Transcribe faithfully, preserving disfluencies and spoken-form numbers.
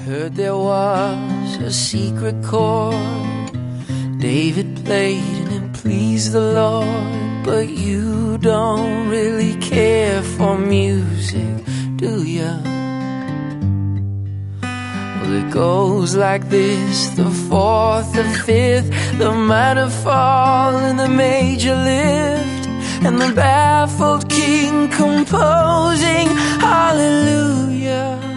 Heard there was a secret chord David played and it pleased the Lord. But you don't really care for music, do ya? Well, it goes like this: the fourth, the fifth, the minor fall and the major lift, and the baffled king composing hallelujah.